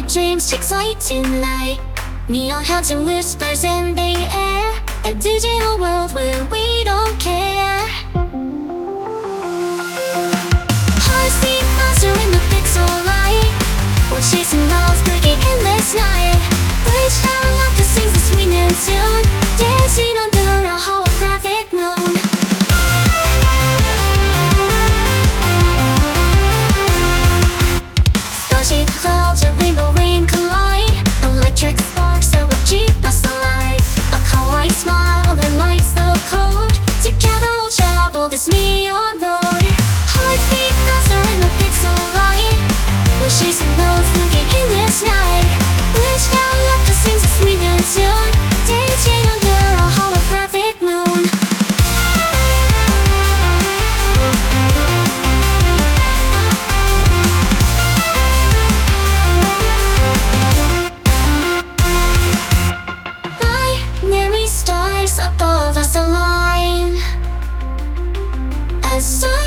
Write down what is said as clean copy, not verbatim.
dreams takes light tonight. Neon heads and whispers in the air. A digital world where we don't care. Hearts beat faster in the pixel light. We're chasing miles, breaking endless night. Bridge down like the sings the swinging tune. Dancing under a holographic moon. Starship clouds and rainbow rain collide. Electric sparks that will keep us alive. A kawaii smile that lights the code. Together we'll travel this neon road. Heartbeat faster in the pixel light. We're chasing those looking in this night. Bridge down like the sings the swinging tune. Dancing under a holographic moon. Binary stars above us align. As